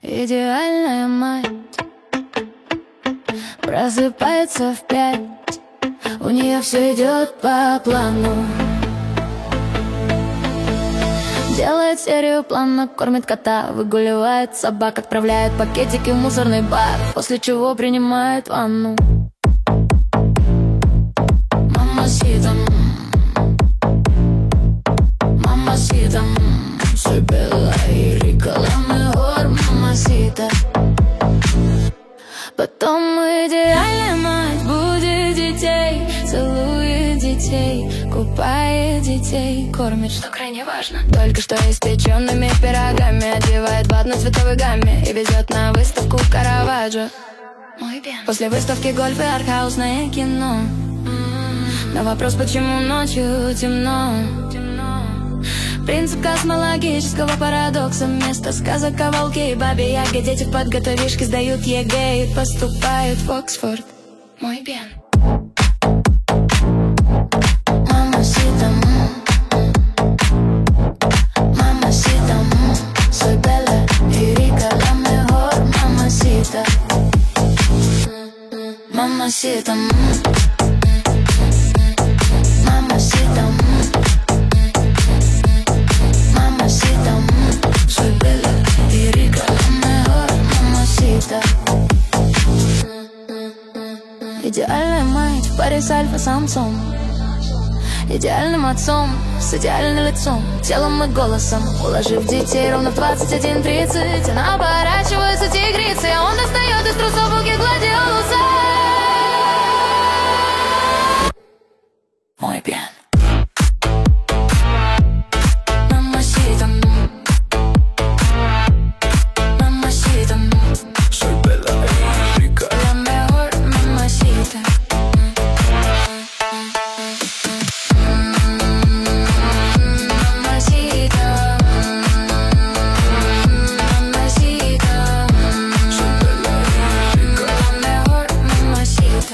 Идеальная мать просыпается в 5. У нее все идет по плану. Делает серию планов, кормит кота, выгуливает собак, отправляет пакетики в мусорный бак, после чего принимает ванну. Мамасита, мамасита, soy bella y rica, la mejor mamacita. Потом идеальная мать будет детей, целует детей, купает детей, кормит, что крайне важно, только что испеченными пирогами, одевает в одноцветовой гамме и везет на выставку Караваджо. После выставки гольф и артхаусное кино. На вопрос, почему ночью темно, принцип космологического парадокса. Вместо сказок о волке и бабе Яге дети в подготовишке сдают ЕГЭ и поступают в Оксфорд. Muy bien. Mamacita, mamacita, soy bella y rica, la mejor mamacita. Mamacita, mamacita, mamacita, soy bella y rica, la mejor mamacita. Идеальная мать в паре с альфа-самцом, идеальным отцом с идеальным лицом, телом и голосом, уложив детей ровно в 21:30. Она оборачивается тигрицей, а он достает из трусов буки гладиолуса. Muy bien. Mamacita, mamacita, soy bella y rica, la mejor mamacita. Mamacita, mamacita, soy bella y rica, la mejor mamacita.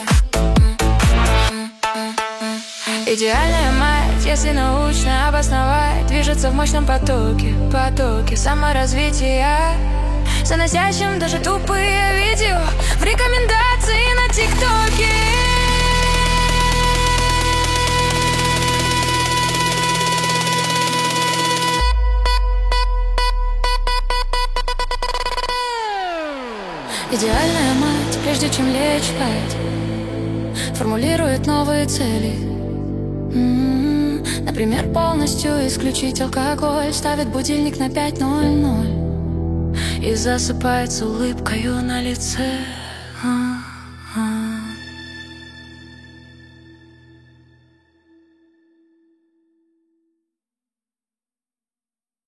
Идеальная мать, если научно обосновать, движется в мощном потоке саморазвития, заносящим даже тупые видео в рекомендации на ТикТоке. Идеальная мать, прежде чем лечь спать, формулирует новые цели. Например, полностью исключить алкоголь, ставит будильник на 5:00 и засыпает с улыбкою на лице.